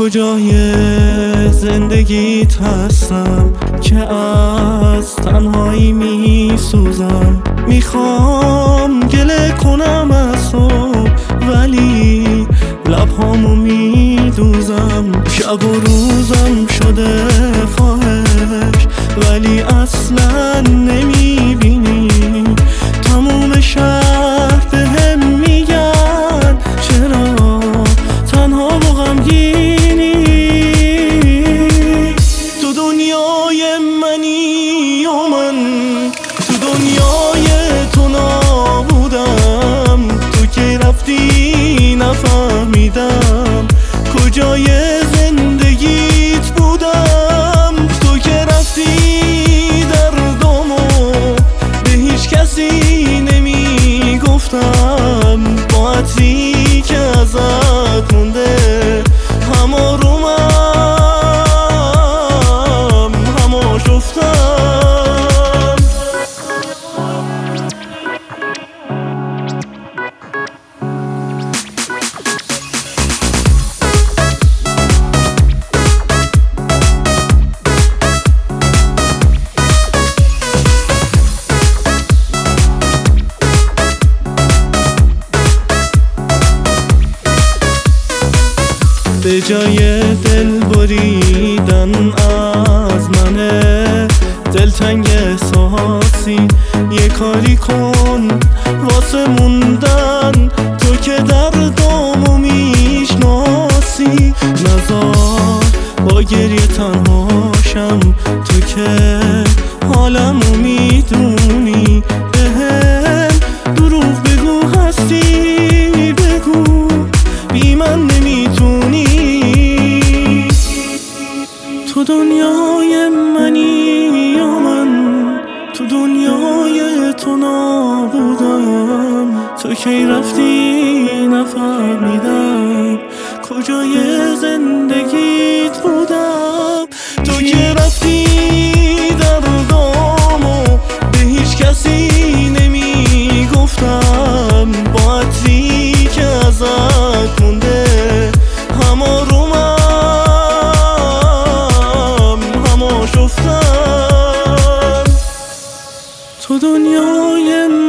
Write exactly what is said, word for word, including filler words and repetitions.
کجای زندگیت هستم که از تنهایی می سوزم. میخوام گله کنم از تو ولی لبهامو می دوزم. شب و روزم شده خواهش ولی اصلا نمی بینی. تموم شهر بهم میگن چرا تنها و غمگینی. تو دنیای منی و من تو دنیای تو نبودم. تو که رفتی نفهمیدم کجای زندگیت بودم. تو که رفتی دردمو به هیچ کسی نمی گفتم. با عطری که ازت مونده همه رومم همه شفتم. به جای دل بریدن از منه دلتنگ احساسی. یه کاری کن واسه موندن تو که دردامو میشناسی. نزار با گریه تنهاشم تو که حالمو میدونی. بهم دروغ بگو هستی بگو بی من نمیتونی. تو دنیای منی یا من تو دنیای تو نبودم. تو کی رفتی نفهمیدم کجای زندگیت بودم. تو که رفتی دردامو به هیچ کسی نمی گفتم. با عطری که ازت مونده همه رومم همه شفتم. تو دنیای